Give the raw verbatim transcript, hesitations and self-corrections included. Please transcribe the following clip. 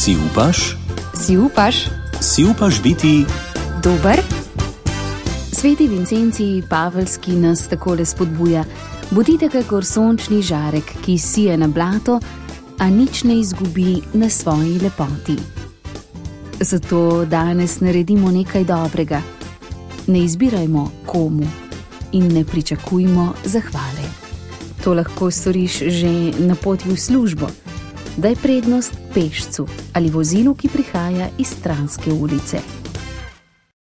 Si upaš? Si upaš? Si upaš biti Dober? Sveti Vincencij Pavelski nas takole spodbuja: bodite kakor sončni žarek, ki sije na blato, a nič ne izgubi na svoji lepoti. Zato danes naredimo nekaj dobrega. Ne izbirajmo komu in ne pričakujmo zahvale. To lahko storiš že na poti v službo. Daj prednost pešcu ali vozilu, ki prihaja iz stranske ulice.